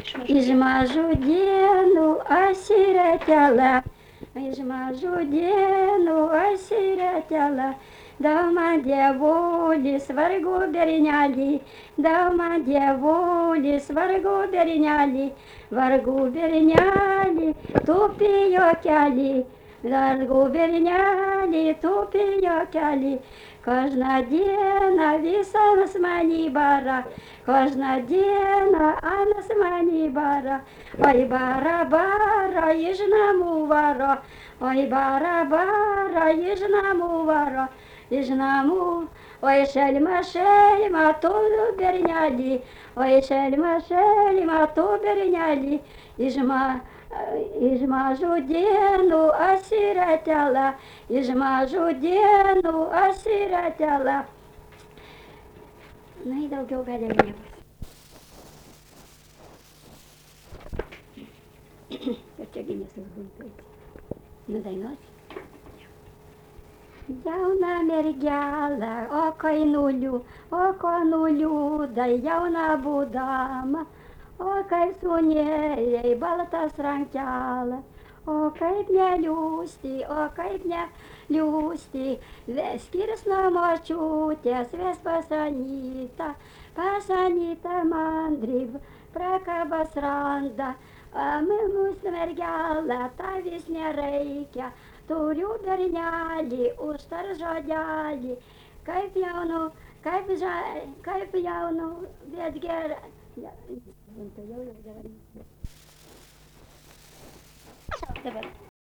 Iš mažų dienų asiretėla, iš mažų dienų asiretėla, dau man dievulis vargu bernelį, dau man dievulis vargu bernelį, tupėjo keli, vargu bernelį, tupėjo keli. Кожна дена висанас мани бара, кожна дена анас мани бара. Ой, бара, бара, ежнаму вара, ой, бара, бара, ежнаму вара, ежнаму. Ой, шельма, шельма, туду берняли, ой, шельма, шельма, ту берняли, Измажу дену осиротяла, измажу дену осиротяla. Nu, daugiau gali nebus. Ir čiagi nesusbuntuoti. Nudainuoti. Jauna mergelė, o kainulių, da jauna būdama. O kaip sūnėliai baltas rankelė, o kaip neliūsti, skirs nuo močiutės, ves pasanyta mandri, prakabas randa, mūsų mergelė, tavis nereikia, turiu bernelį, užtar žodelį, kaip jaunu, bet gerai. Dabar